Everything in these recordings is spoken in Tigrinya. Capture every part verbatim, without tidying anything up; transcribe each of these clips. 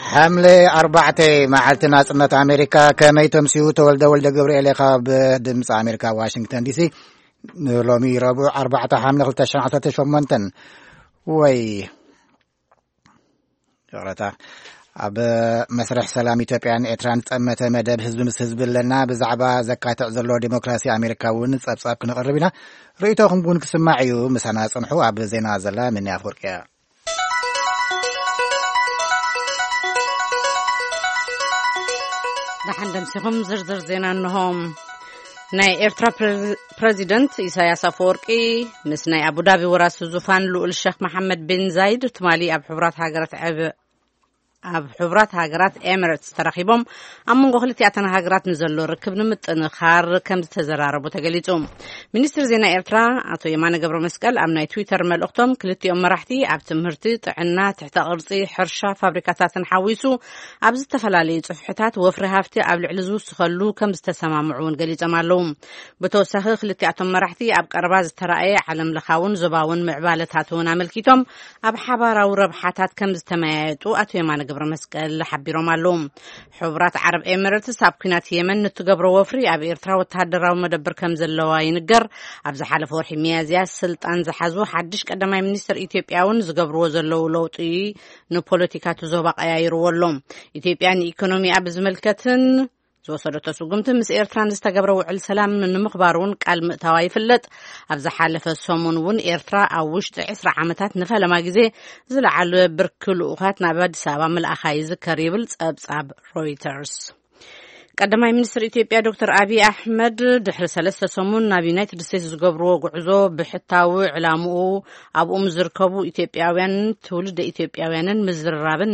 حملة أربعة معلت ناصرة أمريكا كما يتمسيو تولد ولد جبريل خاب دمس أمريكا واشنطن دي سي لومي ربع أربعة حملة خلتشان عطت شمنتن وي جرتا أب مسرح سلام إثيوبيان إتران تأمت مدب حزب مس حزب لنا بزعبا زكاة تعزلو ديمقراطية أمريكا ونص أبصاب كنقربنا رأيتوكم بون كسماعيو مسانا صنحو أب زينا زلا من أفريقيا دحندم سيهم زرزر زينا أنهم ناي إرترا بريزيدنت إساياس أفورقي مس ناي أبو دابي وراس زوفان لو الشيخ محمد بن زايد تمالي أب حبرات هاجرات عب أب حبرات هاجرات إماراتس ترخيبهم أمم قهلتي أتنا هاجرات نزلوا ركبنا متنخار كم تزرارب وتجليتهم منستر زينا إرترا أتو يمانا قبر مسكال أمنا تويتر مال أختهم كلتي أم مرحتي أب تمهرتي تعنا تحت أرضي حرشة فابريكاتات نحويسو أب زت فلالي صفحات وفر هافتي أب العلزو سخلو كم تسمع معون قليت أمالهم بتوسخ خلتي أتم مرحتي أب قرباز ترأي علم لخاون زباون معبالتاتون عملكيتهم أب حبارة وربحاتات كم تمايتو أتو يمانا قبر مسكال حبيرو مالهم حبرات عرب إماراتس سابقينات يمن نتقبرو وفري أب إرترا وتهدرا ومدبر كم زلوا ينقر أب زحال فورحي ميازيا سلطان زحازو حدش قدماي منستر إثيوبياون زقبرو زلو لوطي نو بوليتيكاتو زوباق أيايرو واللوم إثيوبيان إيكونومي أب زملكتن زوصلت سوقمت مس إيرتران استقبروا على السلام من مخبارون قال متواي فلت أبز حالف السومون ون إيرترا أو وشت عسر عمتات نفلا ما جزء زل على بركل وقاتنا بعد سبعة من الأخايز كريبلز أبز أب رويترز قدماي منستر إثيوبيا دكتور أبي أحمد دحر ثلاثة سمون نابي يونايتد ستيتس زقبرو قعزو بحتاوي علامو أبو مزركبو إثيوبياويان تولد إثيوبياويان مزرابن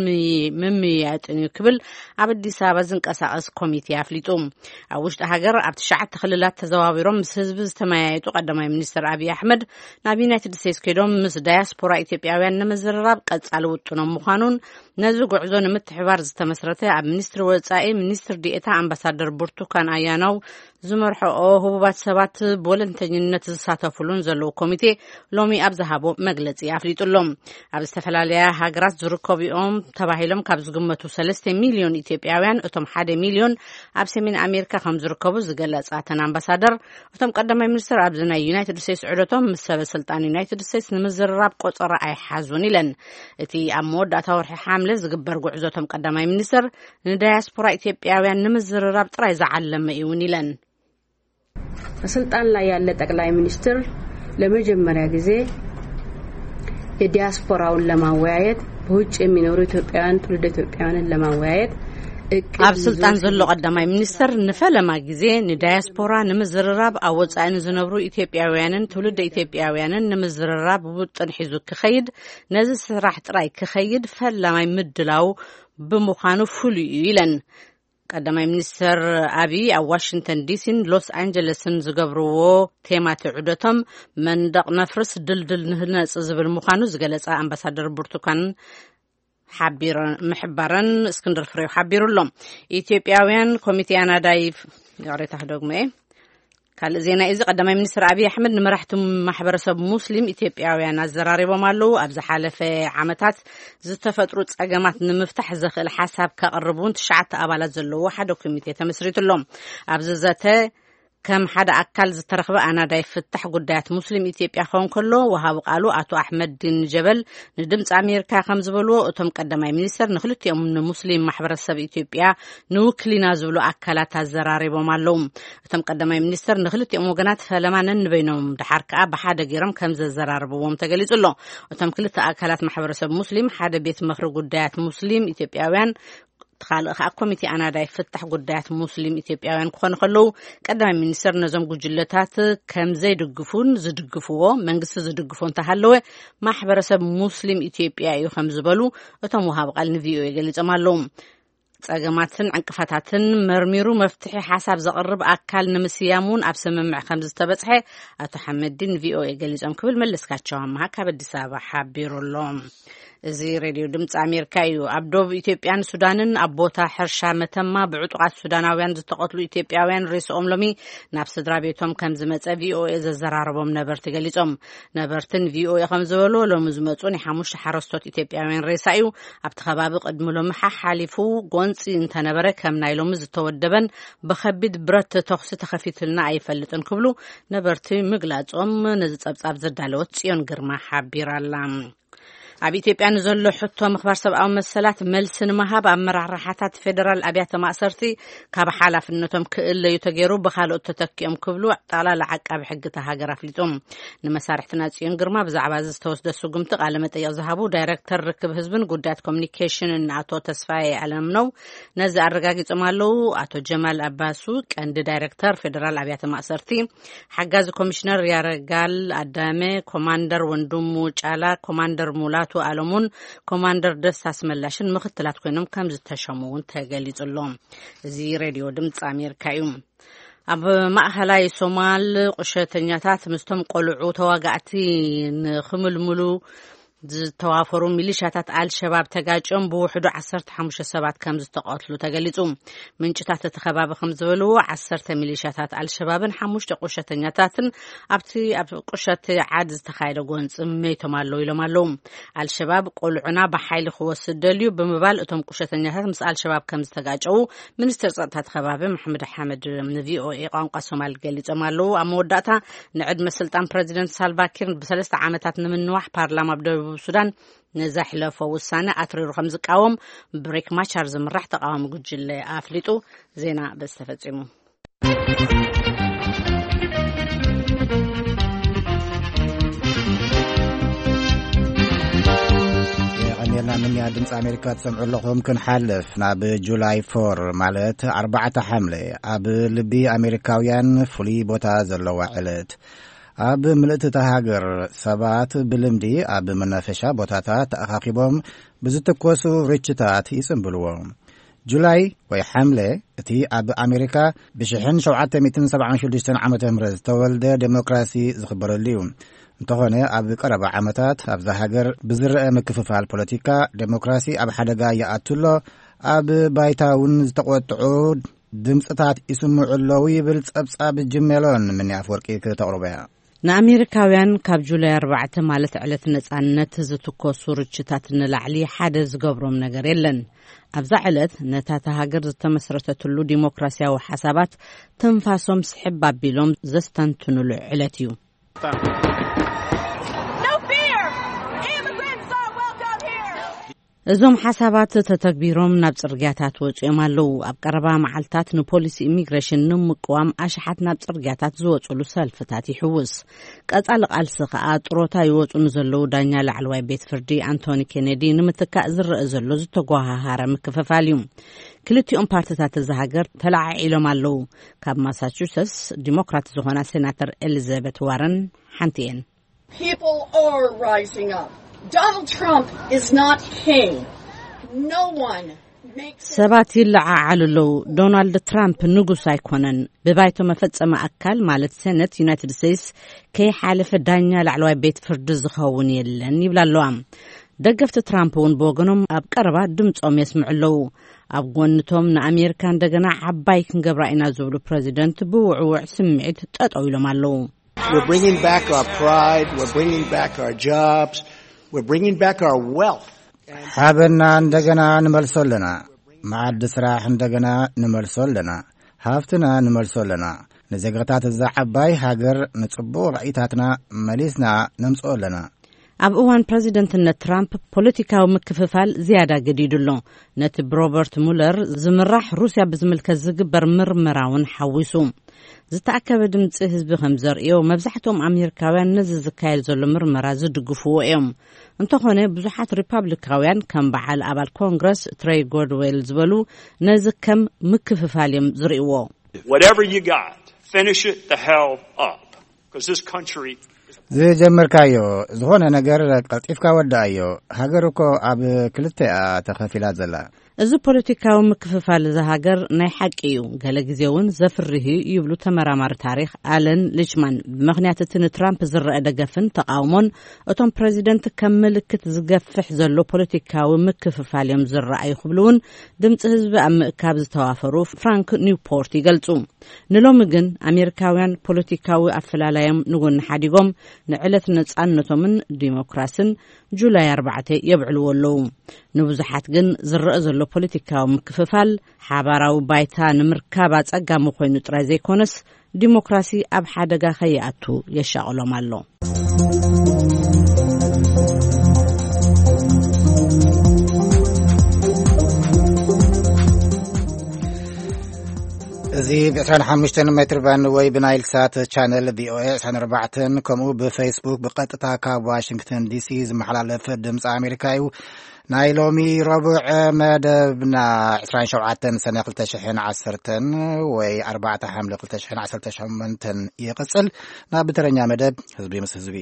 مميات يكبل عبد سابا زنقساقس كوميتي أفليتوم أوشت هاجر عبد شعب تخللات تزواويرهم مس حزب تمايتو قدماي منستر أبي أحمد نابي يونايتد ستيتس كيدوم مس دايسبورا إثيوبياويان مزراب قد علوتنا مخانون نزو قعزو نمتحبار زتمسرته عبد منستر وصائي منستر ديتا أمباسادر برتقان أيانو زمرحو هو بات سبات بولنتينينت زساتفلون زلو كوميتي لومي أبزهابو مجلس يافليت اللوم أبستفلاليا هاجرات زركوبيوم تباهيلهم كابز قمتو سلسة مليون إثيوبياويان أتم حد مليون أبس من أمريكا خمس زركوب زجلس أتنا أمباسادر أتم قدم المنستر أبزنا يونايتد ستيتس عدتهم مسبب سلطان يونايتد ستيتس نمزراب قطر أي حزوني لن تي أمود أتورح حامل زجبر قعزتهم قدم المنستر ندياسبورا إثيوبياويان نمزراب ترى زعلم يوني لن سلطان لا ያለ ጠቅላይ ሚኒስትር ለመጀመሪያ ጊዜ የዲያስፖራውን ለማወያየት በውጭ የሚኖሩ ኢትዮጵያውያን ትውልደ ኢትዮጵያውያንን ለማወያየት ኣብ ስልጣን ዘሎ ቀዳማይ ሚኒስትር ንፈለማ ጊዜ ንዲያስፖራ ንምዝርራብ ኣወጻኢን ዝነብሩ ኢትዮጵያውያንን ትውልደ ኢትዮጵያውያንን ንምዝርራብ ውጥን ሒዙ ክኸይድ ነዚ ስራሕ ጥራይ ክኸይድ ፈላማይ ምድላው ብምዃኑ ፍሉይ ኢለን قدماي منستر أبي أو واشنطن ديسين لوس أنجلسن زقبرو تيمات عدتهم من دق نفرس دل دل نهنس زبر مخانو زقلس أمباسادر برتقان حبير محبرن اسكندر فريو حبير لهم إثيوبياويان كوميتي أنا دايف يعرف تحدقمه قال زينا إذا قدماي منستر أبي أحمد نمرحتم محبرسب مسلم إثيوبياويان الزراري بمالو أبز حالف عمتات زتفتروت أجمعت نمفتح زخل حساب كقربون تشعت أبالات زلوا واحد وكميتي تمسريت اللهم أبز زته كم حدا أكل زترخبة أنا دا يفتح قدات مسلم إثيوبيا خون كله وهاو قالوا أتو أحمد دين جبل ندمت أمريكا خمس بلو أتم قدماي منستر نخلت يوم مسلم محبر السب إثيوبيا نوكلي نازلو أكلات الزراري بمالهم أتم قدماي منستر نخلت يوم وجنات فلما ننبينهم دحركة بحدا جرم كم الزرار بوم تجلس الله أتم كلت أكلات محبر السب مسلم حدا بيت مخرج قدات مسلم إثيوبياويان خالق كوميتي أنا دا يفتح قدات مسلم إثيوبياويان كون خلو قدام منستر نظام جلتات كم زيد الجفون زد الجفوه منقص زد الجفون تحلوه ما حبرسب مسلم إثيوبيا خمس بلو أتموها بقال نفيو يقول جمالهم أجمعتن عنكفتاتن مرميرو مفتحي حساب زقرب أكل نمسيامون أبسم مع خمس تبصحة أتحمد دين فيو يقول جم قبل ملسكات شام هكا بدي سابع حبير اللهم እዚ ሬድዮ ድምጽ አሜሪካ እዩ። ኣብ ደቡብ ኢትዮጵያን ሱዳንን ኣብ ቦታ ሕርሻ መተማ ብዕጡቃት ሱዳናውያን ዝተቀትሉ ኢትዮጵያውያን ርእሶም ሎሚ ናብ ስድራ ቤቶም ከም ዝመጸ ቪኦኤ ዘዘራረቦም ነበርቲ ገሊጾም ነበርትን ቪኦኤ ከም ዝበሎ ሎሚ ዝመጹ ናይ ሓሙሽተ ሓረስቶት ኢትዮጵያውያን ሬሳ እዩ። ኣብቲ ከባቢ ቅድሚ ሎሚ ሓሓሊፉ ጎንፂ እንተነበረ ከም ናይ ሎሚ ዝተወደበን ብከቢድ ብረት ተኽሲ ተኸፊትልና ኣይፈልጥን ክብሉ ነበርቲ ምግላጾም ነዚ ጸብጻብ ዘዳለወት ጽዮን ግርማ ሓቢራላ። ኣብ ኢትዮጵያ ንዘሎ ሕቶ ምኽባር ሰብኣዊ መሰላት መልሲ ንምሃብ ኣመራርሓታት ፌደራል ኣብያተ ማእሰርቲ ካብ ሓላፍነቶም ክእለዩ ተገይሩ ብካልኦት ተተኪኦም ክብሉ ጣላላ ዓቃቢ ሕጊ ሃገር ኣፍሊጦም ንመሳርሕትና ጽዮን ግርማ ብዛዕባ ዝተወስደ ስጉምቲ ቃለ መጠይቅ ዝሃቡ ዳይሬክተር ርክብ ህዝብን ጉዳያት ኮሙኒኬሽንን ኣቶ ተስፋዬ ዓለምነው ነዚ ኣረጋጊጾም ኣለው። ኣቶ ጀማል አባሱ ቀንዲ ዳይሬክተር ፌደራል ኣብያተ ማእሰርቲ ሓጋዚ ኮሚሽነር ያረጋል አዳሜ ኮማንደር ወንድሙ ጫላ ኮማንደር ሙላ ቱ አለሙን ኮማንደር ደስታ ስመላሽን ምክትላት ኮይኖም ከም ዝተሸሙውን ተገሊጽሎም። እዚ ሬድዮ ድምጽ አሜሪካ እዩ። ኣብ ማእኸላይ ሶማል ቁሸተኛታት ምስቶም ቆልዑ ተዋጋእቲ ንኽምልምሉ ዝተዋፈሩ ሚሊሻታት አልሸባብ ተጋጭኦም ብውሕዱ ዓሰርተ ሓሙሽተ ሰባት ከም ዝተቀትሉ ተገሊጹ። ምንጭታት ተኸባቢ ከም ዝበልዎ ዓሰርተ ሚሊሻታት አልሸባብን ሓሙሽተ ቁሸተኛታትን ኣብቲ ኣብ ቁሸት ዓድ ዝተኻየደ ጎንፂ ሜቶም ኣለው ኢሎም ኣለው። አልሸባብ ቆልዑና ብሓይሊ ክወስድ ደልዩ ብምባል እቶም ቁሸተኛታት ምስ አልሸባብ ከም ዝተጋጨው ሚኒስትር ጸጥታ ተኸባቢ መሐመድ ሐመድ ንቪኦኤ ቋንቋ ሶማሊ ገሊጾም ኣለው። ኣብ መወዳእታ ንዕድመ ስልጣን ፕሬዚደንት ሳልቫኪር ብሰለስተ ዓመታት ንምንዋሕ ፓርላማ ብደቡብ ሱዳን ነዛሕለፈ ውሳነ ኣትሪሩ ከም ዝቃወም ብሬክ ማቻር ዝምራሕ ተቃዋሚ ጉጅለ ኣፍሊጡ ዜና በስተፈጺሙ። የቀኒልና ምን ያ ድምጽ አሜሪካ ተሰምዑ ለኹም ክንሓልፍ ናብ ጁላይ ፎር ማለት ኣርባዕተ ሐምለ ኣብ ልቢ አሜሪካውያን ፍሉይ ቦታ ዘለዋ ዕለት ኣብ ምልእቲ ሃገር ሰባት ብልምዲ ኣብ መናፈሻ ቦታታት ተኣኻኺቦም ብዝተኮሱ ርችታት ይጽምብልዎም። ጁላይ ወይ ሐምለ እቲ ኣብ ኣሜሪካ ብ1776 ዓመተ ምህረት ዝተወልደ ዴሞክራሲ ዝኽበረሉ እዩ። እንተኾነ ኣብ ቀረባ ዓመታት ኣብዛ ሃገር ብዝርአ ምክፍፋል ፖለቲካ ዴሞክራሲ ኣብ ሓደጋ ይኣትሎ ኣብ ባይታውን ዝተቆጥዑ ድምጽታት ይስምዑ ኣለዉ ይብል ጸብጻብ ጅሜሎን ምን ኣፍወርቂ ተቕርበያ። ንኣሜሪካውያን ካብ ጁላይ ኣርባዕተ ማለት ዕለት ነጻነት ዝትኮሱ ርችታት ንላዕሊ ሓደ ዝገብሮም ነገር የለን። ኣብዛ ዕለት ነታ ሃገር ዝተመስረተትሉ ዲሞክራሲያዊ ሓሳባት ተንፋሶም ስሕብ ኣቢሎም ዘስተንትንሉ ዕለት እዩ። እዞም ሓሳባት ተተግቢሮም ናብ ጽርግያታት ወጽኦም ኣለው። ኣብ ቀረባ መዓልታት ንፖሊሲ ኢሚግሬሽን ንምቅዋም ኣሽሓት ናብ ጽርግያታት ዝወጽሉ ሰልፍታት ይሕውስ። ቀጻሊ ቃልሲ ከዓ ጥሮታ ይወጹ ንዘለዉ ዳኛ ላዕለዋይ ቤት ፍርዲ አንቶኒ ኬኔዲ ንምትካእ ዝርአ ዘሎ ዝተጓሃሃረ ምክፍፋል እዩ። ክልቲኦም ፓርቲታት ዝሃገር ተላዓዒሎም ኣለው። ካብ ማሳቹሴትስ ዲሞክራት ዝኾና ሴናተር ኤሊዛቤት ዋረን ሓንቲ እየን። People are rising up. Donald Trump is not king. No one makes ሰባት ይለዓዓሉለው። ዶናልድ ትራምፕ ንጉስ ኣይኮነን። ብባይቶ መፈጸመ ኣካል ማለት ሴነት ዩናይትድ ስቴትስ ከይሓለፈ ዳኛ ላዕለዋይ ቤት ፍርዲ ዝኸውን የለን ይብላለዋ። ደገፍቲ ትራምፕ እውን ብወገኖም ኣብ ቀረባ ድምጾም የስምዑለው። ኣብ ጎንቶም ንኣሜሪካ እንደገና ዓባይ ክንገብራ ኢና ዝብሉ ፕሬዚደንት ብውዕውዕ ስምዒት ጠጠው ኢሎም ኣለው። We're bringing back our pride, we're bringing back our jobs, we're bringing back our wealth. ሓበና እንደገና ንመልሶለና ማዕድ ስራሕ እንደገና ንመልሶለና ሃፍትና ንመልሶለና ንዘገታት እዛ ዓባይ ሃገር ንጽቡቕ ራእይታትና መሊስና ነምጽኦለና። ኣብ እዋን ፕሬዚደንትነት ትራምፕ ፖለቲካዊ ምክፍፋል ዝያዳ ገዲዱሎ ነቲ ብሮበርት ሙለር ዝምራሕ ሩስያ ብዝምልከት ዝግበር ምርመራውን ሓዊሱ። ዝተኣከበ ድምፂ ህዝቢ ከም ዘርእዮ መብዛሕትኦም ኣሜሪካውያን ነዚ ዝካየድ ዘሎ ምርመራ ዝድግፍዎ እዮም። እንተኾነ ብዙሓት ሪፐብሊካውያን ከም በዓል ኣባል ኮንግረስ ትሬይ ጎድዌል ዝበሉ ነዚ ከም ምክፍፋል እዮም ዝርእይዎ። Whatever you got, finish it the hell up because this country ዝጀመርካዮ ዝኾነ ነገር ቀልጢፍካ ወዳእዮ ሃገርኮ ኣብ ክልተ ተኸፊላት ዘላ እዚ ፖለቲካዊ ምክፍፋል ዝሃገር ናይ ሓቂ እዩ ገለ ግዜ እውን ዘፍርህ ይብሉ ተመራማሪ ታሪክ አለን ሊችማን ብምኽንያት እቲ ንትራምፕ ዝረአ ደገፍን ተቃውሞን እቶም ፕሬዚደንት ከም ምልክት ዝገፍሕ ዘሎ ፖለቲካዊ ምክፍፋል እዮም ዝረአዩ ይኽብሉን ድምፂ ህዝቢ ኣብ ምእካብ ዝተዋፈሩ ፍራንክ ኒውፖርት ይገልጹ ንሎሚ ግን ኣሜሪካውያን ፖለቲካዊ ኣፈላላዮም ንጎኒ ሓዲጎም ንዕለት ነጻነቶምን ዲሞክራሲን ጁላይ ኣርባዕተ የብዕልዎ ኣለዉ ንብዙሓት ግን ዝረአ ዘሎ ፖለቲካዊ ምክፍፋል ሓባራዊ ባይታ ንምርካብ ኣጸጋሚ ኮይኑ ጥራይ ዘይኮነስ ዲሞክራሲ ኣብ ሓደጋ ከይኣቱ የሻቕሎም ኣሎ እዚ ب خمسة متر ባን ወይ ብናይል ሳት ቻነል ቪኦኤ عشرين أربعة ከምኡ ብፌስቡክ ብቐጥታ ካብ ዋሽንግተን ዲሲ ዝመሓላለፍ ድምፂ ኣሜሪካ እዩ ናይ ሎሚ ረቡዕ መደብና عشرين سبعة ሰነ ألفين وعشرة ወይ أربعة حمل ألفين وثمانية ይቕጽል ናብ ብተረኛ መደብ ህዝቢ ምስ ህዝቢ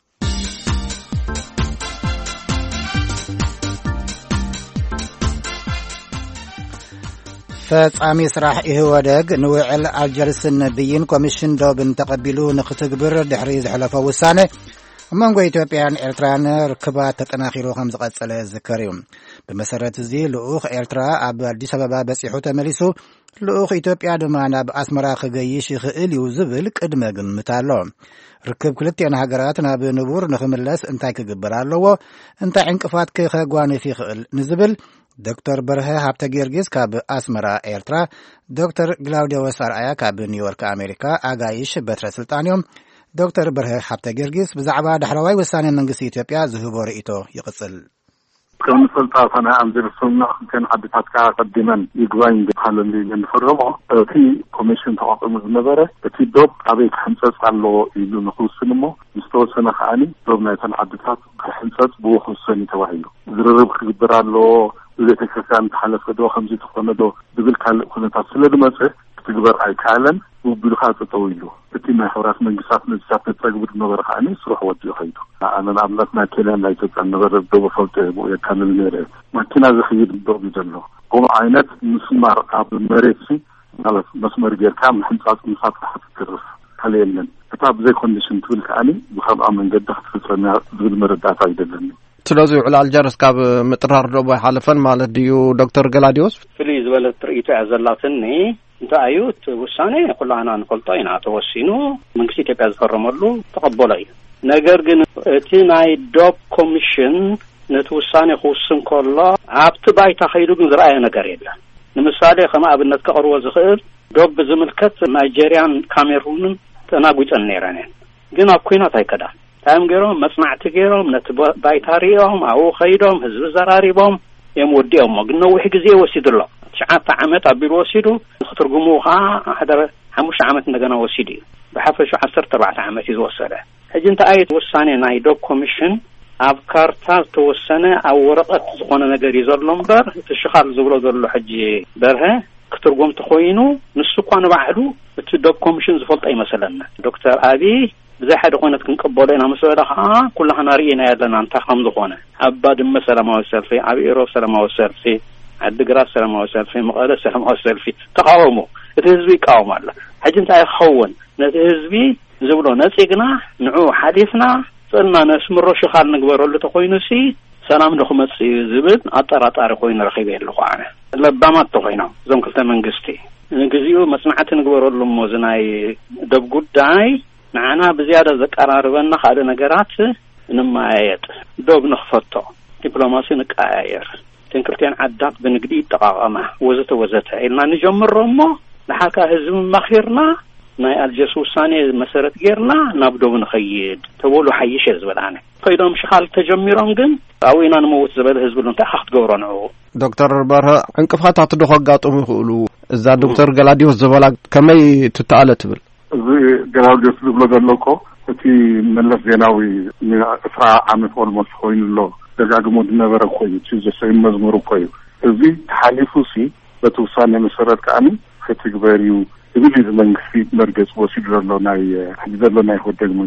ፈጻሚ ስራሕ ይህወደግ ንውዕል አልጀርስን ብይን ኮሚሽን ዶብን ተቀቢሉ ንኽትግብር ድሕሪ ዝሕለፈ ውሳነ መንጎ ኢትዮጵያን ኤርትራን ርክባት ተጠናኺሩ ከም ዝቐጸለ ዝከር እዩ ብመሰረት እዚ ልኡኽ ኤርትራ ኣብ አዲስ አበባ በፂሑ ተመሊሱ ልኡኽ ኢትዮጵያ ድማ ናብ ኣስመራ ክገይሽ ይኽእል እዩ ዝብል ቅድመ ግምት ኣሎ ርክብ ክልቲአን ሃገራት ናብ ንቡር ንኽምለስ እንታይ ክግበር ኣለዎ እንታይ ዕንቅፋት ከጓንፍ ይኽእል ንዝብል ዶክተር በርሀ ሀብተ ጊዮርጊስ ካብ አስመራ ኤርትራ ዶክተር ግላውዲዮስ አርአያ ካብ ኒውዮርክ አሜሪካ አጋይሽ በትረ ስልጣንዮም ዶክተር በርሀ ሀብተ ጊዮርጊስ ብዛዕባ ዳሕለዋይ ውሳኔ መንግስቲ ኢትዮጵያ ዝህቦ ርእይቶ ይቕጽል كم سلطة عند السنة كان عدتها كقدما يجوين بحال اللي نفرمه في كوميشن تعاقد مزمرة في دوب عبيد خمسة على يلو نخلص سينما مستوى سنة خاني دوب نايتان عدتها خمسة بوخ السنة توعيه زرب خبر على إذا كان تحلف كدو خمسة تقوم دو دبل كان كنا تصل لمسه تقدر أي كلام وبالخاطر طويله في ما حراس من جسات من جسات تجربة النظر خاني صراحة ودي خيطه أنا نعملت ما كلام لا يتبع النظر الدو فلته ويكمل الميرة ما كنا زخير الدو بجنه قوم عينات مسمار عبد المريسي على مسمار جير كامل حمصات مسات تحت الكرف حاليا كتاب زي كونديشن تقول كأني بخاب عمل جد تحت السنة تقول مردات عيدلني تلازو على الجرس كاب مترار ربع حالفن مال ديو دكتور جلاديوس فليز ولا تريت عزلاتني انت ايوت وساني كلنا نقولطينا توسينو من كسي تبع زفرملو تقبلي ነገር ግን እቲ ናይ ዶብ ኮሚሽን ነትውሳኔ ኹስን ኮላ ኣብቲ ባይታ ኸይዱ ግን ዝረአየ ነገር የለን ንምሳሌ ከማ ኣብነት ከቅርቦ ዝኽእል ዶብ ዝምልከት ናይጄሪያን ካሜሩንን ተናጉጨን ነይረን ግን ኣብ ኩናት ኣይከዳን ታይም ገይሮም መጽናዕቲ ገይሮም ነቲ ባይታ ሪኦም ኣብኡ ኸይዶም ህዝቢ ዘራሪቦም እዮም ወዲኦም ግን ነዊሕ ግዜ ወሲዱሎ ትሽዓተ ዓመት ኣቢሉ ወሲዱ ክትርጉሙ ኸዓ ሓደረ ሓሙሽተ ዓመት እንደገና ወሲዱ ብሓፈሻ ዓሰርተ ኣርባዕተ ዓመት እዩ ዝወሰደ ሕጂ እንታይ ዓይነት ውሳኔ ናይ ዶብ ኮሚሽን ኣብ ካርታ ተወሰነ ኣብ ወረቐት ዝኾነ ነገር እዩ ዘሎ እምበር እቲ ሽኻል ዝብሎ ዘሎ ሕጂ በርሀ ክትርጉም ተኾይኑ ንሱ እኳ ንባዕሉ እቲ ዶብ ኮሚሽን ዝፈልጦ ኣይመሰለና ዶክተር ኣብይ ብዘይ ሓደ ኩነት ክንቅበሎ ኢና ምስ በለ ከዓ ኩላህና ርኢና ያለና እንታይ ከም ዝኾነ ኣብ ባድመ ሰላማዊ ሰልፊ ኣብ ኢሮብ ሰላማዊ ሰልፊ ዓዲግራት ሰላማዊ ሰልፊ መቐለ ሰላማዊ ሰልፊ ተቃወሙ እቲ ህዝቢ ይቃወም ኣሎ ሕጂ እንታይ ይኸውን ነቲ ህዝቢ ዝብሎ ነፂግና ንዑ ሓሊፍና ጽልና ነስምሮ ሽኻል ንግበረሉ ተኾይኑሲ ሰላም ንኽመጽእ ዝብል ኣጠራጣሪ ኮይኑ ረኺበ ኣለኹ ኣነ ለባማት ተኾይኖም እዞም ክልተ መንግስቲ ንግዚኡ መጽናዕቲ ንግበረሉ እሞ እዚ ናይ ዶብ ጉዳይ ንዓና ብዝያዳ ዘቀራርበና ካልእ ነገራት ንማያየጥ ዶብ ንኽፈቶ ዲፕሎማሲ ንቀያየር ትንክርቲያን ዓዳት ብንግዲ ይጠቃቐማ ወዘተ ወዘተ ኢልና ንጀምሮ እሞ ንሓካ ህዝቢ መኺርና ናይ አልጀርስ ውሳኔ መሰረት ገርና ናብ ዶብ ንኸይድ ተብሎ ሓይሽ ዝብላነ ከይዶም ሽኻል ተጀሚሮም ግን ኣዊና ንመውት ዝበለ ህዝቢ እንታይ ክትገብሮ ነው ዶክተር በርሀ እንቅፋታት ድኸጋጥሙ ይኽእሉ እዛ ዶክተር ገላዲዮስ ዝበላ ከመይ ትተኣለ ትብል እዚ ገላዲዮስ ዝብሎ ዘለኮ እቲ መለስ ዜናዊ ንኣስራ ዓመት ኦልሞስት ኮይኑሎ ደጋግሞ ዝነበረ ኮይኑ ዘሰይ መዝሙሩ ኮይኑ እዚ ተሓሊፉሲ በቲ ውሳኔ መሰረት ከዓኒ ክትግበር እዩ እዚ መንግስቲ መርገጽ ወሲድ ዘሎ ናይ ዘሎ ናይ ወደግ መንግስቲ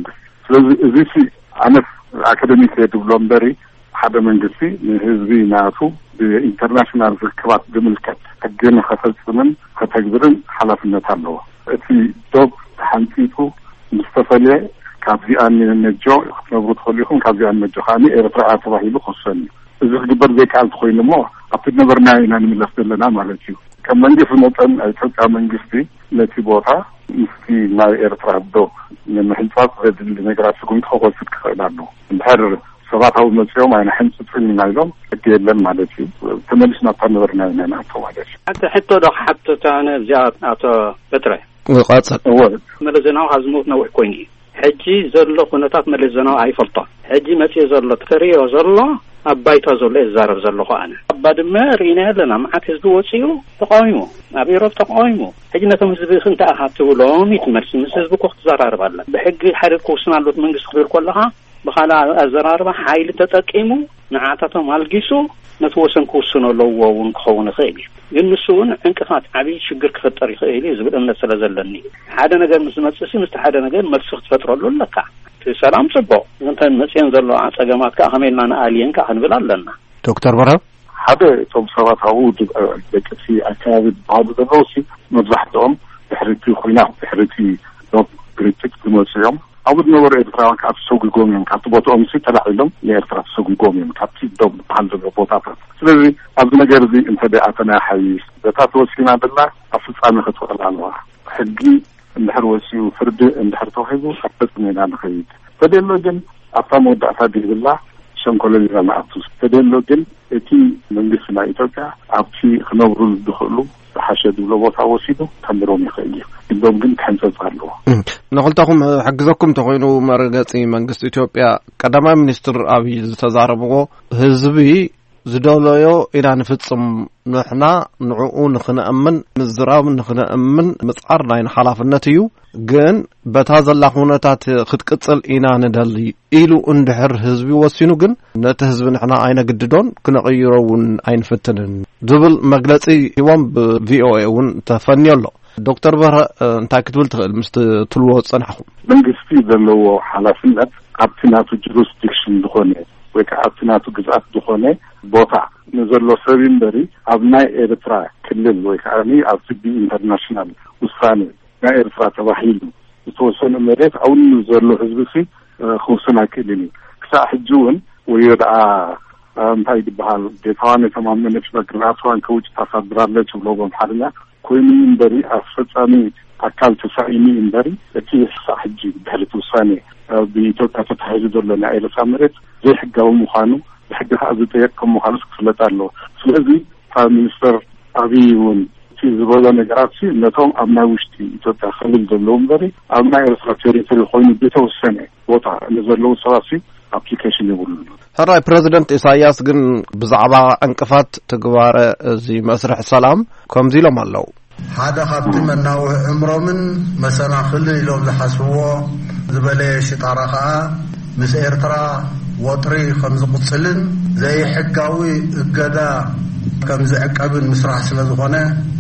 ስለዚህ እዚህ ሲ አነፍ አካደሚክ ዲፕሎምበሪ ሓደ መንግስቲ ንህዝቢ ናቱ ኢንተርናሽናል ርክባት ብምልከት ሕግን ከፈጽምን ከተግብርን ሓላፍነት ኣለዎ እቲ ዶብ ሓንቲቱ ምስተፈልየ ካብዚኣን ነጆ ክትነብሩ ትኽእሉ ኢኹም ካብዚኣን ነጆ ከዓኒ ኤርትራ ተባሂሉ ክውሰን እዚ ክግበር ዘይከኣል ኮይኑ እሞ ኣብቲ ነበርና ኢና ንምለስ ዘለና ማለት እዩ ከም መንግስቲ መጠን ኢትዮጵያ መንግስቲ ነቲ ቦታ ምስቲ ናይ ኤርትራ ዶ ንምሕንፃፅ ዘድሊ ነገራት ስጉምቲ ክወስድ ክኽእል ኣለዎ እንድሕር ሰባት ኣብ መፅኦም ኣይነ ሕንፅፅን ኢና ኢሎም ሕጊ የለን ማለት እዩ ተመሊስና ኣብታ ነበርና ኢና ንኣቶ ማለት እዩ ሓንቲ ሕቶ ዶ ሓቶታነ እዚኣ ኣቶ በትራይ ቃጸል መለስ ዜናዊ ካብ ዝሞት ነዊሕ ኮይኑ እዩ ሕጂ ዘሎ ኩነታት መለስ ዜናዊ ኣይፈልጦን ሕጂ መፅእ ዘሎ ተሪዮ ዘሎ ኣብ ባይታ ዘሎ ይዛረብ ዘለኹ ኣነ ኣባ ድማ ርኢና ኣለና መዓት ህዝቢ ወፂኡ ተቃዊሙ ኣብ ኢሮብ ተቃዊሙ ሕጂ ነቶም ህዝቢ ክንታይ ኣኻ ትብሎም ይትመልስ ምስ ህዝቢ ኮ ክትዘራርብ ኣለ ብሕጊ ሓደ ክውስን ኣሎት መንግስቲ ክትብል ከለኻ ብኻላ ኣዘራርባ ሓይሊ ተጠቂሙ ንዓታቶም ኣልጊሱ ነቲ ወሰን ክውስኑ ኣለዎ እውን ክኸውን ይኽእል እዩ ግን ንሱ እውን ዕንቅፋት ዓብዪ ሽግር ክፈጠር ይኽእል እዩ ዝብል እምነት ስለ ዘለኒ ሓደ ነገር ምስ መፅሲ ምስቲ ሓደ ነገር መልሲ ክትፈጥረሉ ኣለካ ሰላም ጽቡቅ እንተን መፅን ዘሎ ኣጸገማት ከዓ ከመይና ንኣልየን ከዓ ክንብል ኣለና ዶክተር በረሃ ሓደ እቶም ሰባት ኣብኡ ደቅሲ ኣካባቢ ዝበሃሉ ዘለዉ ሲ መብዛሕትኦም ድሕርቲ ኩናት ድሕርቲ ዶብ ግሪቲክ ዝመፁ እዮም ኣብኡ ዝነበሩ ኤርትራውያን ካብ ተሰጉጎም እዮም ካብቲ ቦትኦም ሲ ተላዒሎም ንኤርትራ ተሰጉጎም እዮም ካብቲ ዶብ ዝበሃል ዘሎ ቦታታት ስለዚ ኣብዚ ነገር እዚ እንተደኣ ተናሓይስ በታ ተወሲና ደላ ኣብ ፍጻሜ ክትውዕል ኣለዋ ሕጊ እንድሕር ወሲኡ ፍርዲ እንድሕር ተዋሂቡ ኣፈፅሜና ንኸይድ ተደሎ ግን ኣብታ መወዳእታ ድብላ ሸንኮለል ይረማኣቱ ተደሎ ግን እቲ መንግስቲ ናይ ኢትዮጵያ ኣብቲ ክነብሩ ዝኽእሉ ዝሓሸ ድብሎ ቦታ ወሲዱ ከምሮም ይኽእል እዩ ኢሎም ግን ክሕንፀፅ ኣለዎ ንኽልተኹም ሓግዘኩም ተኮይኑ መረገፂ መንግስቲ ኢትዮጵያ ቀዳማይ ሚኒስትር ኣብይ ዝተዛረብዎ ህዝቢ ዝደለዮ ኢና ንፍጽም ንሕና ንዕኡ ንኽነእምን ምዝራብ ንኽነእምን ምጽዓር ናይ ሓላፍነት እዩ ግን በታ ዘላ ኩነታት ክትቅጽል ኢና ንደሊ ኢሉ እንድሕር ህዝቢ ወሲኑ ግን ነቲ ህዝቢ ንሕና ኣይነግድዶን ክነቕይሮ እውን ኣይንፍትንን ዝብል መግለጺ ሂቦም ብቪኦኤ እውን ተፈንየሎ ዶክተር በርሀ እንታይ ክትብል ትኽእል ምስ ትልዎ ፀናሕኹም መንግስቲ ዘለዎ ሓላፍነት ኣብቲ ናቱ ጁሪስዲክሽን ዝኾነ ወይ ከዓ ኣብቲ ናቱ ግዝኣት ዝኾነ ቦታ ንዘሎ ሰብ እምበሪ ኣብ ናይ ኤርትራ ክልል ወይ ከዓ ኣብ ትቢ ኢንተርናሽናል ውሳኔ ናይ ኤርትራ ተባሂሉ ዝተወሰነ መሬት ኣብኡ ዘሎ ህዝቢ ሲ ክውስን ኣይክእልን እዩ ክሳብ ሕጂ እውን ወይ ደኣ እንታይ ዝበሃል ጌታዋን የተማመነች በግናቷን ከውጭ ታሳድራለች ብሎ በምሓርኛ ኮይኑ እምበሪ ኣስፈጻሚ ኣካል ተሳኢኒ እምበሪ እቲ ክሳብ ሕጂ ድሕሪ ውሳኔ በኢትዮጵያ ተታሂዙ ዘሎ ናይ ኤርትራ መሬት ዘይሕጋዊ ምዃኑ ብሕጊ ከዓ ዝጠየቅ ከም ምዃኑ ክፍለጥ ኣለዎ ስለዚ ፕራይም ሚኒስተር ኣብይ እውን እቲ ዝበሎ ነገራት ሲ ነቶም ኣብ ናይ ውሽጢ ኢትዮጵያ ክልል ዘለዉ እምበሪ ኣብ ናይ ኤርትራ ቴሪቶሪ ኮይኑ ዝተወሰነ ቦታ ንዘለዉ ሰባት ሲ ኣፕሊኬሽን ይብሉ ሕራይ ፕሬዚደንት ኢሳያስ ግን ብዛዕባ ዕንቅፋት ተግባረ እዚ መስርሕ ሰላም ከምዚ ኢሎም ኣለዉ ሓደ ካብቲ መናውሒ ዕምሮምን መሰናኽል ኢሎም ዝሓስብዎ ዝበለየ ሽጣራ ከዓ ምስ ኤርትራ ወጥሪ ከም ዝቕፅልን ዘይሕጋዊ እገዳ ከም ዝዕቀብን ምስራሕ ስለ ዝኾነ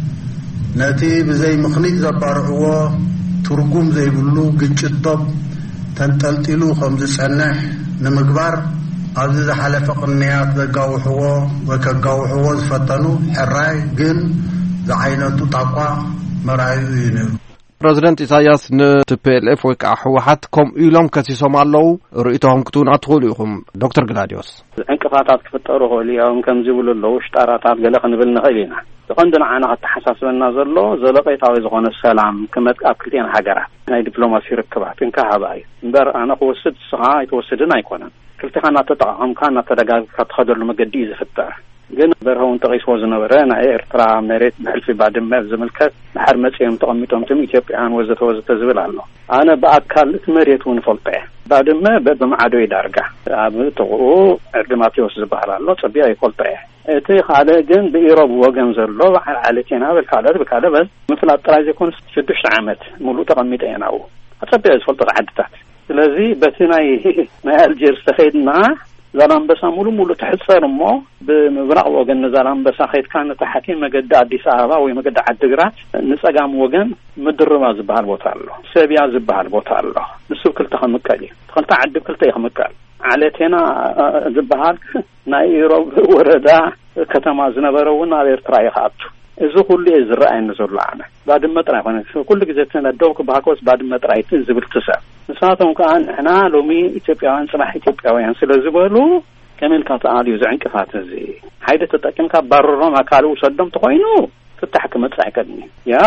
ነቲ ብዘይ ምኽኒት ዘባርዕዎ ትርጉም ዘይብሉ ግጭት ዶብ ተንጠልጢሉ ከም ዝጸንሕ ንምግባር ኣብዚ ዝሓለፈ ቅንያት ዘጋውሕዎ ወይ ከጋውሕዎ ዝፈተኑ ሕራይ ግን ዝዓይነቱ ጣቋ መራዩ እዩ ነይሩ ፕሬዚደንት ኢሳያስ ንቲፒኤልኤፍ ወይ ከዓ ሕወሓት ከምኡ ኢሎም ከሲሶም ኣለዉ ርእይቶኦም ክትውን ኣትኽእሉ ኢኹም ዶክተር ግላድዮስ ዕንቅፋታት ክፍጠሩ ይኽእሉ እዮም ከም ዝብሉ ኣለዉ ሽጣራታት ገለ ክንብል ንኽእል ኢና ብቐንዲ ንዓና ከተሓሳስበና ዘሎ ዘለቐታዊ ዝኾነ ሰላም ክመጽእ ኣብ ክልቲአን ሃገራት ናይ ዲፕሎማሲ ርክባት ክንከሃባ እዩ እምበር ኣነ ክወስድ ስኻ ኣይትወስድን ኣይኮነን ክልቲኻ እናተጠቃቐምካ እናተደጋግፍካ ትኸደሉ መገዲ እዩ ዝፍጠር ግን በርሆውን ተቂስዎ ዝነበረ ናይ ኤርትራ መሬት ብሕልፊ ባድመ ዝምልከት ድሓር መፅኦም ተቐሚጦም ቶም ኢትዮጵያን ወዘተ ወዘተ ዝብል ኣሎ ኣነ ብኣካል እቲ መሬት እውን ፈልጦ እየ ባድመ በብማዓዶ ይዳርጋ ኣብ ጥቕኡ ዕርድማቴዎስ ዝበሃል ኣሎ ፀቢያ ይፈልጦ እየ እቲ ካልእ ግን ብኢሮብ ወገን ዘሎ በዓል ዓለቴና ብልካልእ ብካልእ በዝ ምፍላጥ ጥራይ ዘይኮነ ሽዱሽተ ዓመት ሙሉእ ተቐሚጠ እየ ናብኡ ኣፀቢያ ዝፈልጦ ዓድታት ስለዚ በቲ ናይ ናይ ኣልጀርስ ተኸይድና ዛላምበሳ ሙሉ ሙሉ ተሕፀር እሞ ብምብራቕ ወገን ዛላምበሳ ኸይድካ ነታሕቲ መገዲ ኣዲስ ኣበባ ወይ መገዲ ዓዲግራት ንፀጋም ወገን ምድርባ ዝበሃል ቦታ ኣሎ ሰብያ ዝበሃል ቦታ ኣሎ ውስብ ክልተ ኸምቃል ተኸልታ ዓድብ ክልተ ይኸምቃል ዓለቴና ዝበሃል ናይ ኢሮብ ወረዳ ከተማ ዝነበረውን ኣብ ኤርትራ ይኸኣቱ እዚ ሁሉ ዝረአየኒ ዘሎ ዓመ ባድመ ጥራይ ኾነ ኩሉ ግዜ ተነደው ክባሃኮስ ባድመ ጥራይ ዝብል ትሰብ ንሳቶም ከዓ ንሕና ሎሚ ኢትዮጵያውያን ጽናሕ ኢትዮጵያውያን ስለዝበሉ ከመልካ ተኣልዩ ዝዕንቅፋት እዚ ሃይደ ተጠቅምካ ባረሮም ኣካል ውሰዶም ተኾይኑ ፍታሕ ክመጽእ አይከድኒ ያ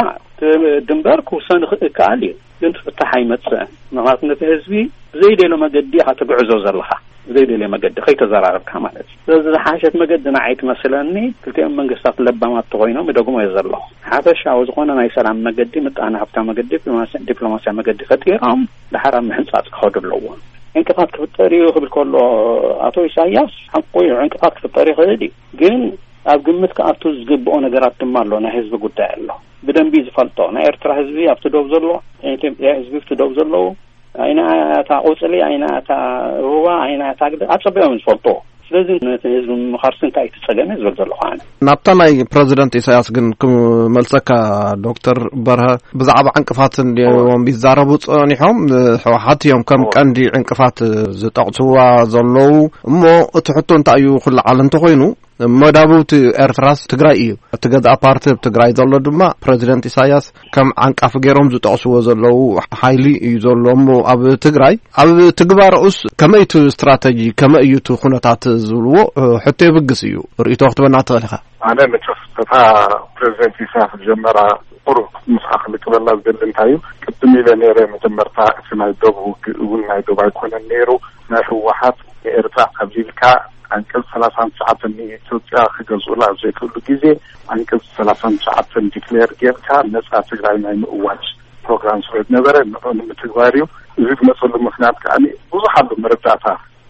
ድንበር ኩሰን ክኣል እዩ ግን ፍታሕ ኣይመጽእ ምክንያቱ ህዝቢ ዘይደለ መገዲ ከተግዕዞ ዘለኻ ዘይደለ መገዲ ከይተዘራረብካ ማለት ስለዚ ሓሸት መገዲ ንዓይት መስለኒ ክልቲኦም መንግስታት ለባማት ተኾይኖም ይደግሞ የዘለኹ ሓፈሻዊ ዝኾነ ናይ ሰላም መገዲ ምጣነ ሃብታ መገዲ ዲፕሎማስያ መገዲ ፈጢሮም ድሓር ኣብ ምሕንጻጽ ክኸዱ ኣለዎ እንቅፋት ክፍጠር እዩ ክብል ከሎ ኣቶ ኢሳያስ ሓቆ እንቅፋት ክፍጠር ይኽእል ግን ኣብ ግምት ከኣቱ ዝግብኦ ነገራት ድማ ኣሎ ናይ ህዝቢ ጉዳይ ኣሎ ብደንቢ ዝፈልጦ ናይ ኤርትራ ህዝቢ ኣብቲ ደው ዘሎ ኢትዮጵያ ህዝቢ ኣብቲ ደው ዘሎ ኣይና ታ ቆጽሊ ኣይና ታ ሩባ ኣይና ታ ኣጸበዮም ዝፈልጦ ስለዚ ህዝቢ ምኻርስን እንታይ ተጸገነ ዝብል ዘሎ ኾነ ናብታ ናይ ፕሬዚደንት ኢሳያስ ግን መልሰካ ዶክተር በርሀ ብዛዕባ ዕንቅፋትን ዮም ቢዛረቡ ጸኒሖም ሕወሓት እዮም ከም ቀንዲ ዕንቅፋት ዝጠቕስዋ ዘለዉ እሞ እቲ ሕቶ እንታይ እዩ ኩሉ ዓለም ተኾይኑ መዳብውቲ ኤርትራስ ትግራይ እዩ እቲ ገዛእ ፓርቲ ትግራይ ዘሎ ድማ ፕሬዚደንት ኢሳያስ ከም ዓንቃፍ ገይሮም ዝጠቕስዎ ዘለዉ ሓይሊ እዩ ዘሎ እሞ ኣብ ትግራይ ኣብ ትግባርኡስ ከመይ እቲ ስትራቴጂ ከመይ እዩ እቲ ኩነታት ዝብልዎ ሕቶ ይብግስ እዩ ርእይቶ ክትበና ትኽእል ኢኻ ኣነ መቸፍታ ፕሬዚደንት ኢሳያስ ጀመራ ቁሩብ ምስኻኽሊ ክበላ ዝደሊ እንታይ እዩ ቅድም ኢለ ነይረ መጀመርታ እቲ ናይ ደቡብ እውን ናይ ደቡብ ኣይኮነን ነይሩ ናይ ህወሓት ንኤርትራ ኣብዚልካ አንቀጽ ሰላሳ ሰዓት ኢትዮጵያ ከገዙላ ዘይክሉ ጊዜ አንቀጽ ሰላሳ ሰዓት ዲክሌር ጌርካ ነጻ ትግራይ ናይ ምእዋጅ ፕሮግራም ስለ ነበረ ነው ምትግባሪው እዚህ መስሉ ምክንያት ካኒ ብዙ ሐሉ መረዳታ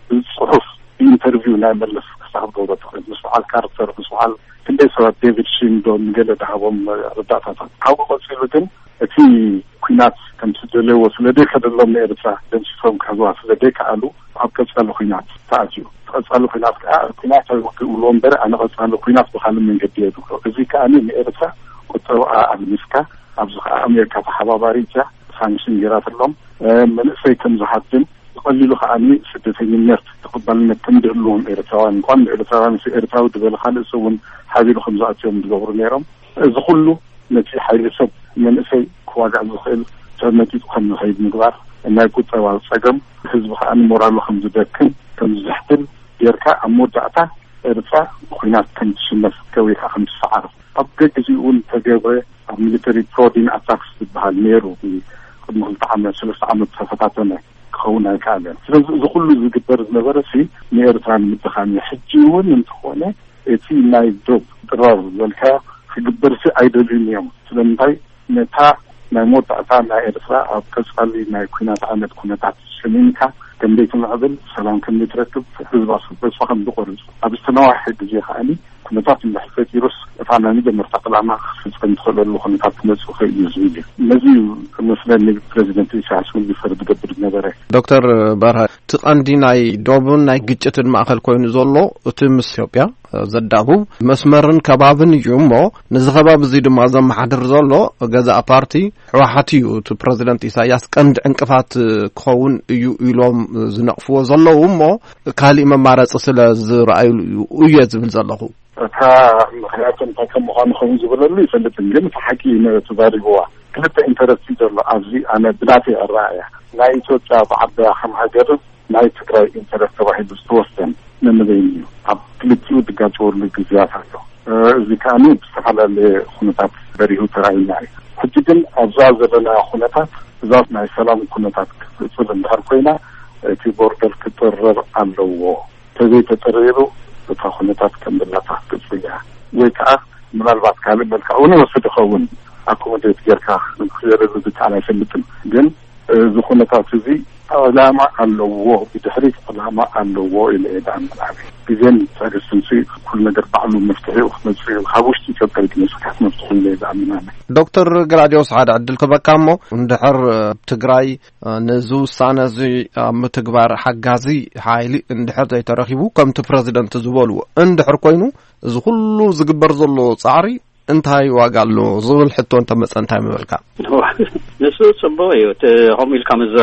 ጽሑፍ ኢንተርቪው ናይ መለስ ከሳብ ዶበት መስዋዕት ካርተር መስዋዕት እንደ ሰው ዴቪድ ሽንዶን ገለዳዎም ረዳታ ታው ቆጽሉትን እቲ ኩናት ከምትደለው ስለደ ከደለም ኤርትራ ደምሲፎም ካዝዋ ስለደ ካሉ አብቀጻሉ ኩናት ታጂው ቀጻሉ ኩናት ኩናት ወክሎም በር አነ ቀጻሉ ኩናት በኻል መንገድ ይዱ እዚ ካኒ ኤርትራ ቁጥሩ አልሚስካ አብዙ አሜሪካ ተሐባባሪታ ሳንክሽን ይራተሎም መንሰይ ከም ዝሐድን قليلو خاني سدتينيت تقبلنا تندلون ኤርትራውያን እንኳን ኤርትራውያን ኤርትራው ድበልኻል ሰውን ሓቢሉ ከምዛአትዮም ዝገብሩ ነይሮም እዚ ሁሉ ነቲ ሓይሊ ሰብ መንሰይ ክዋጋዕ ዝኽእል ተመጢጡ ከም ዝኸይድ ምግባር ናይ ቁጠባ ፀገም ህዝቢ ኻን ሞራሉ ከም ዝደክም ከም ዝሕትል ጌርካ ኣብ መወዳእታ ኤርትራ ኩናት ከም ትሽነፍ ከዊካ ከም ትሰዓር ኣብ ገግዚኡን ተገብረ ኣብ ሚሊተሪ ፕሮዲን አታክስ ዝበሃል ነይሩ ቅድሚ ክልተ ዓመት ሰለስተ ዓመት ተፈታተነ ከውና ካለ ስለዚህ ዝሁሉ ዝግበር ዝነበረሲ ንኤርትራን ምትኻን ሕጂውን እንትኾነ እቲ ናይ ዶብ ጥራር ዘልካ ዝግበርሲ አይደልኝም ስለምንታይ ነታ ናይ ሞጣታ ናይ ኤርትራ ኣብ ከስቃሊ ናይ ኩናት ዓመት ኩናታት ሰሚንካ ከምቤት ማዕበል ሰላም ከምትረክብ ህዝባስ በስፋም ዝቆርጽ ኣብ ዝተናዋሕ ጊዜ ኻኒ ኩናታት ምሕፈት ይሩስ ፋናኒ በመርታቅላማ ፍጽም ተኸለሉ ኩናታት መጽኸ ይዝውል ነዚ መስለን ፕሬዚደንት ኢሳያስ ወልፈር ዝገብር ነበረ ዶክተር በርሀ ትቀንዲ ናይ ዶብን ናይ ግጭትን ማእከል ኮይኑ ዘሎ እቲ ምስ ኢትዮጵያ ዘዳቡ መስመርን ከባብን እዩ እሞ ነዚ ከባቢ እዚ ድማ ዘመሓድር ዘሎ ገዛእ ፓርቲ ሕወሓት እዩ እቲ ፕሬዚደንት ኢሳያስ ቀንዲ ዕንቅፋት ክኸውን እዩ ኢሎም ዝነቕፍዎ ዘለዉ እሞ ካሊእ መማረፂ ስለ ዝረኣዩ እየ ዝብል ዘለኹ እታ ምክንያቱም ከም ምዃኑ ከም ዝብለሉ ይፈልጥን ግን ተሓቂ ነትዛሪብዋ ክልተ ኢንተረስቲ ዘሎ ኣብዚ ኣነ ብላቴ ኣረኣያ ናይ ኢትዮጵያ ብዓበያ ከም ሃገር ናይ ትግራይ ኢንተረስት ተባሂሉ ዝተወሰን ነንበይን እዩ ኣብ ክልቲኡ ድጋጭወሉ ጊዜያት ኣሎ እዚ ከኣኒ ብዝተፈላለየ ኩነታት በሪሁ ተራእዩና እዩ ሕጂ ግን ኣብዛ ዘለና ኩነታት እዛ ናይ ሰላም ኩነታት ክትፅል እንዳር ኮይና እቲ ቦርደር ክጥረር ኣለዎ ተዘይተጠሪሩ እታ ኩነታት ከምብላታ ክትፅያ ወይ ከዓ ምናልባት ካልእ መልክዕ እውን ይወስድ ይኸውን ኣኮሞዴት ጌርካ ክየረሉ ዝከኣል ኣይፈልጥን ግን እዚ ኩነታት እዚ ዕላማ ኣለዎ ብድሕሪት ዕላማ ኣለዎ ኢለ እየ ዳኣመናኒ ግዜን ትዕግስትንሲ ኩሉ ነገር ባዕሉ መፍትሒ ክመፅእ ካብ ውሽጢ ኢትዮጵያ ግንስካት መፍትሒ ኢለ እየ ዳኣመናኒ ዶክተር ገላዲዮስ ሓደ ዕድል ክበካ እሞ እንድሕር ትግራይ ነዚ ውሳነ እዚ ኣብ ምትግባር ሓጋዚ ሓይሊ እንድሕር ዘይተረኺቡ ከምቲ ፕሬዚደንት ዝበልዎ እንድሕር ኮይኑ እዚ ኩሉ ዝግበር ዘሎ ፃዕሪ እንታይ ዋጋ ኣሎ ዝብል ሕቶ እንተመፀ እንታይ ምበልካ ንሱ ጽቡቕ እዩ ከምኢልካ ምዝራብ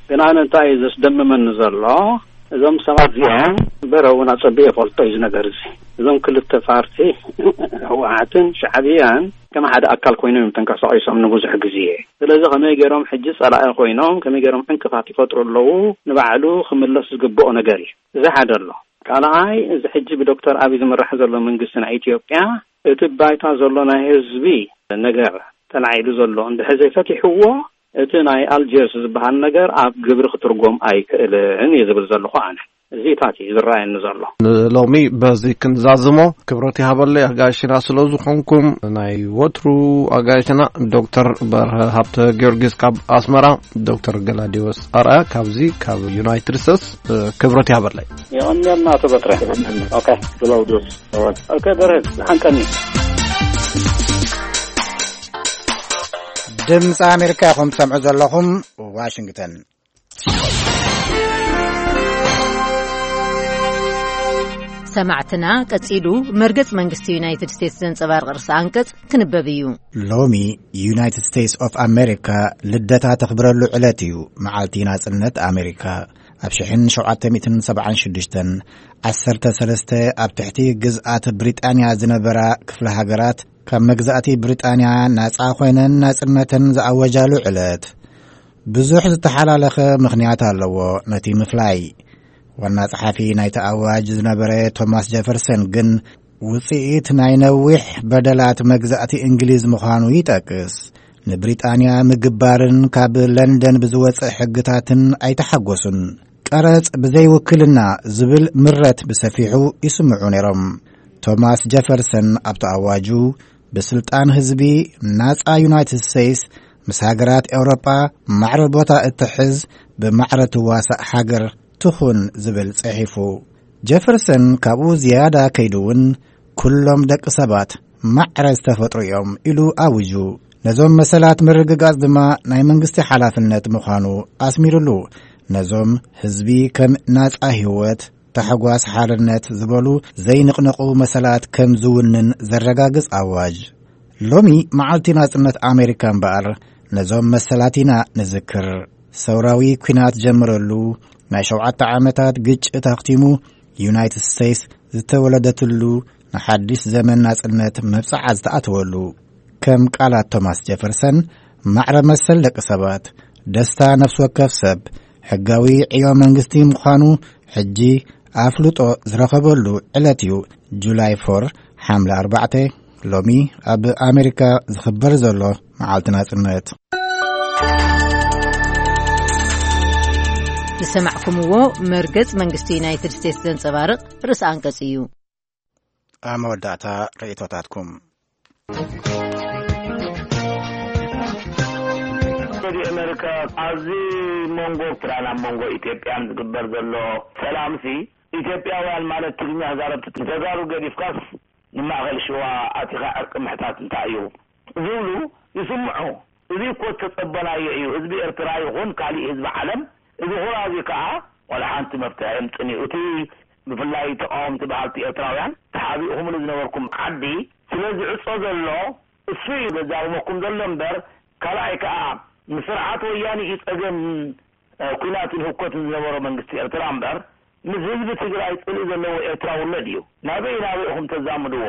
ግን ኣነ እንታይ ዘስደምመኒ ዘሎ እዞም ሰባት እዚኦም በረውን ኣጸቢየ ፈልጦ እዩ ነገር እዚ እዞም ክልተ ፓርቲ ህወሓትን ሻዕብያን ከም ሓደ ኣካል ኮይኖም ተንቀሳቒሶም ንብዙሕ ግዜ ስለዚ ከመይ ገይሮም ሕጂ ጸላኢ ኮይኖም ከመይ ገይሮም ዕንቅፋት ይፈጥሩ ኣለዉ ንባዕሉ ክምለስ ዝግብኦ ነገር እዩ እዚ ሓደ ኣሎ ካልኣይ እዚ ሕጂ ብዶክተር ኣብይ ዝምራሕ ዘሎ መንግስቲ ናይ ኢትዮጵያ እቲ ባይታ ዘሎ ናይ ህዝቢ ነገር ተላዒሉ ዘሎ እንድሕር ዘይፈቲሕዎ እቲ ናይ ኣልጀርስ ዝበሃል ነገር ኣብ ግብሪ ክትርጎም ኣይክእልን ዝብል ዘለኹ ኣነ እዚ ታቲ ዝረኣየኒ ዘሎ ሎሚ በዚ ክንዛዝሞ ክብረት ይሃበለይ ኣጋይሽና ስለ ዝኾንኩም ናይ ወትሩ ኣጋይሽና ዶክተር በርሀ ሃብተ ጊዮርጊስ ካብ ኣስመራ ዶክተር ገላዲዮስ ኣርኣያ ካብዚ ካብ ዩናይትድ ስቴትስ ክብረት ይሃበለይ ይቕንየልና ተበትረ ኦኬ ግላውዲዮስ ኦኬ በርሀ ሓንቀኒ ድምፂ ኣሜሪካ ኢኹም ትሰምዑ ዘለኹም ዋሽንግተን ሰማዕትና ቀጺሉ መርገጽ መንግስቲ ዩናይትድ ስቴትስ ዘንጸባርቕ ርእሰ አንቀጽ ክንበብ እዩ ሎሚ ዩናይትድ ስቴትስ ኦፍ ኣሜሪካ ልደታ ተኽብረሉ ዕለት እዩ መዓልቲ ናጽነት ኣሜሪካ ኣብ ሽሕን ሸውዓተ ሚእትን ሰብዓን ሽዱሽተን ዓሰርተ ሰለስተ ኣብ ትሕቲ ግዝኣት ብሪጣንያ ዝነበራ ክፍለ ሃገራት ካብ መግዛእቲ ብሪጣንያ ናጻ ኮይነን ናጽነተን ዝኣወጃሉ ዕለት ብዙሕ ዝተሓላለኸ ምኽንያት ኣለዎ ነቲ ምፍላይ ዋና ጸሓፊ ናይቲ ኣዋጅ ዝነበረ ቶማስ ጀፈርሰን ግን ውጽኢት ናይ ነዊሕ በደላት መግዛእቲ እንግሊዝ ምዃኑ ይጠቅስ ንብሪጣንያ ምግባርን ካብ ለንደን ብዝወፅእ ሕግታትን ኣይተሓጐሱን ቀረጽ ብዘይውክልና ዝብል ምረት ብሰፊሑ ይስምዑ ነይሮም ቶማስ ጀፈርሰን ኣብቲ ኣዋጁ ብስልጣን ህዝቢ ናጻ ዩናይትድ ስቴትስ ምስ ሃገራት ኤውሮጳ ማዕረ ቦታ እትሕዝ ብማዕረ ትዋሳእ ሃገር ትኹን ዝብል ጽሒፉ ጀፈርሰን ካብኡ ዝያዳ ከይዱውን ኩሎም ደቂ ሰባት ማዕረ ዝተፈጥሩ እዮም ኢሉ ኣውጁ ነዞም መሰላት ምርግጋጽ ድማ ናይ መንግስቲ ሓላፍነት ምዃኑ ኣስሚሩሉ ነዞም ህዝቢ ከም ናጻ ህይወት ተሓጓስ ሓርነት ዝበሉ ዘይንቕንቑ መሰላት ከም ዝውንን ዘረጋግጽ ኣዋጅ ሎሚ መዓልቲ ናጽነት ኣሜሪካ እምበኣር ነዞም መሰላቲና ንዝክር ሰውራዊ ኩናት ጀምረሉ ናይ ሸውዓተ ዓመታት ግጭት ኣኽቲሙ ዩናይትድ ስቴትስ ዝተወለደትሉ ንሓድሽ ዘመን ናጽነት መብጽዓ ዝተኣተወሉ ከም ቃላት ቶማስ ጀፈርሰን ማዕረ መሰል ደቂ ሰባት ደስታ ነፍሲ ወከፍ ሰብ ሕጋዊ ዕዮ መንግስቲ ምዃኑ ሕጂ ኣፍልጦ ዝረኸበሉ ዕለት እዩ ጁላይ ፎር ሓምለ ኣርባዕተ ሎሚ ኣብ ኣሜሪካ ዝኽበር ዘሎ መዓልቲ ናጽነት ዝሰማዕኩምዎ መርገጽ መንግስቲ ዩናይትድ ስቴትስ ዘንጸባርቕ ርእሰ አንቀጽ እዩ ኣብ መወዳእታ ርእይቶታትኩም ኣሜሪካ ኣብዚ መንጎ ኤርትራን ኣብ መንጎ ኢትዮጵያን ዝግበር ዘሎ ሰላምሲ ኢትዮጵያውያን ማለት ትግርኛ ዛረብቲ ተዛሩ ገዲፍካስ ንማእኸል ሸዋ ኣቲኻ ዕርቂ ምሕታት እንታይ እዩ ዝብሉ ይስምዑ እዚ እኮ ተጸበናዮ እዩ ህዝቢ ኤርትራ ይኹን ካሊእ ህዝቢ ዓለም እዚ ኹራዚ ከዓ ወላ ሓንቲ መፍትሒ የምጥን እዩ እቲ ብፍላይ ተቃወምቲ በዓልቲ ኤርትራውያን ተሓቢኡኹምሉ ዝነበርኩም ዓዲ ስለዚ ዕፆ ዘሎ እሱ እዩ ዘዛረበኩም ዘሎ እምበር ካልኣይ ከዓ ምስርዓት ወያኔ ይጸገም ኩናትን ህውከትን ዝነበሮ መንግስቲ ኤርትራ እምበር ምስ ህዝቢ ትግራይ ጽልኢ ዘለዎ ኤርትራ ውለድ እዩ ናበይ ናበይኹም ተዛምድዎ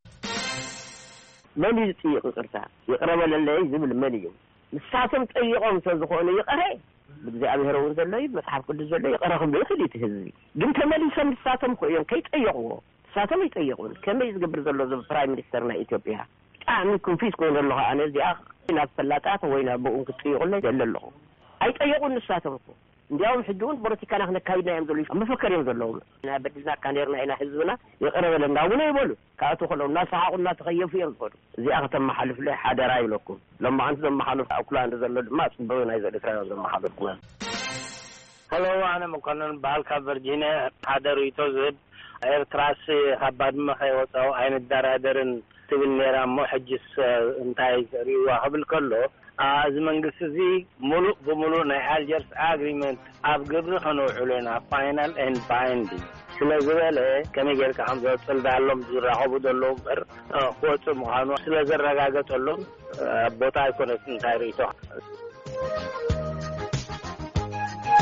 መን እዩ ዝጥይቕ ይቅርታ ይቕረበለለይ ዝብል መን እዩ ንሳቶም ጠይቖም ስለዝኾኑ ይቐረ ብእግዚአብሔር እውን ዘሎ እዩ መጽሓፍ ቅዱስ ዘሎ ይቐረኹም ብይኽእል እቲ ህዝቢ ግን ተመሊሶም ንሳቶም እኮ እዮም ከይጠየቕዎ ንሳቶም ይጠየቁን ከመይ ዝገብር ዘሎ ዞም ፕራይም ሚኒስተር ናይ ኢትዮጵያ ብጣዕሚ ኮንፊዝ ኮይኑ ኣለኹ ኣነ እዚኣ ናብ ፈላጣት ወይ ናብ ብኡን ክትጥይቑለይ ዘለ ኣለኹ ኣይጠየቁን ንሳቶም እኮ እንዲያውም ሕጂ እውን ፖለቲካና ክነካይድና እዮም ዘሎ መፈከር እዮም ዘለዎም ኢና በድልና ካኔርና ኢና ህዝብና ይቐረበለና እውን ይበሉ ካብኣቶ ከለዉ እናሰሓቑ እናተኸየፉ እዮም ዝኸዱ እዚኣ ከተመሓልፍለ ሓደራ ይብለኩም ሎማ ኣንቲ ዘመሓልፍ ኣኩላንድ ዘሎ ድማ ፅበብ ናይ ኤርትራውያን ዘመሓልፍኩም ሄሎ ኣነ መኮንን በዓል ካብ ቨርጂንያ ሓደ ርእይቶ ዝህብ ኤርትራስ ካብ ባድመ ከይወፀው ኣይንደራደርን ትብል ነራ እሞ ሕጂስ እንታይ ዘርእይዋ ክብል ከሎ እዚ መንግስቲ እዚ ሙሉእ ብሙሉእ ናይ ኣልጀርስ ኣግሪመንት ኣብ ግብሪ ከነውዕሉ ኢና ፋይናል ኤንድ ባይንዲንግ ስለዝበለ ከመይ ጌርካ ከም ዘወፅል ዳሎም ዝራኸቡ ዘለዉ እምበር ክወፅእ ምዃኑ ስለዘረጋገፀሎም ቦታ ኣይኮነስ እንታይ ርእይቶ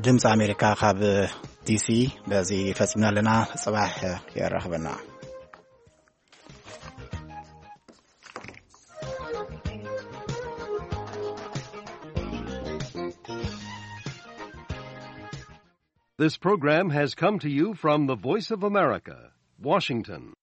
ድምፂ ኣሜሪካ ካብ ዲሲ በዚ ፈፂምና ኣለና ጽባሕ የራኽበና This program has come to you from the Voice of America, Washington.